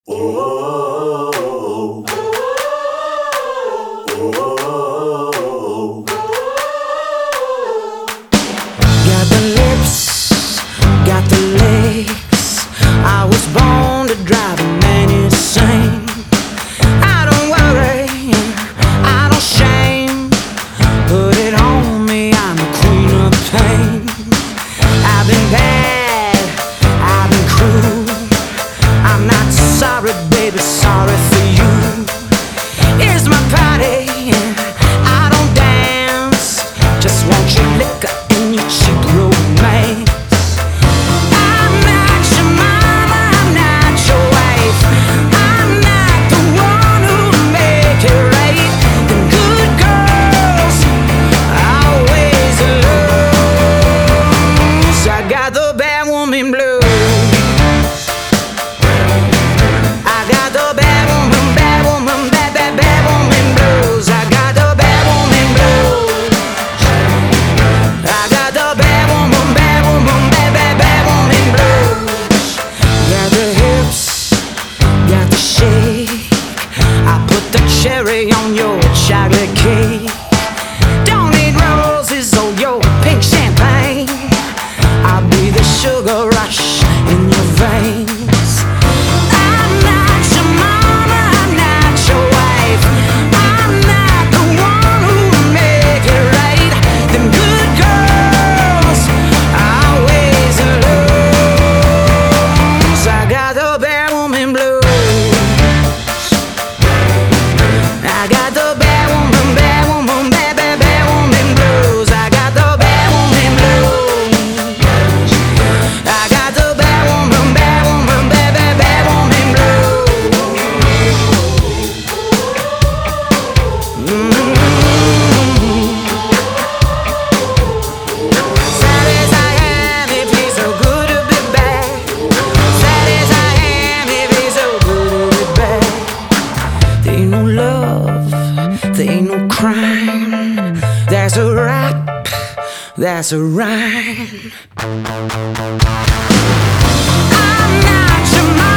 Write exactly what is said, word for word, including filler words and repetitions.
Oh, oh, Got the lips, got the legs. I was born to drive a man insane. I don't worry, I don't shame. Put it on me, I'm the queen of pain. I've been bad, I've been cruel. I'm not sorry, baby, sorry for you. Here's my party, I don't dance. Just want your liquor and your cheap romance. I'm not your mama, I'm not your wife. I'm not the one who'll make it right. The good girls always lose. I got the bad woman blues. I got the bad woman, bad woman, bad, bad, bad woman blues. I got the bad woman blues. I got the bad woman, bad woman, bad, bad, bad woman blues. Got the hips, got the shake. I put the cherry on your chocolate cake. Don't need roses or your pink champagne. I'll be the sugar rush in your veins. I got the bad woman, bad woman, bad, bad, bad woman blues. I got the bad woman blues. I got the bad woman, bad woman, bad, bad, bad woman blues. Mm-hmm. Sad as I am, it feels so good to be back. Sad as I am, it feels so good to be back. There ain't no love, there ain't no crime. There's a rap, that's a rhyme. I'm not your mom.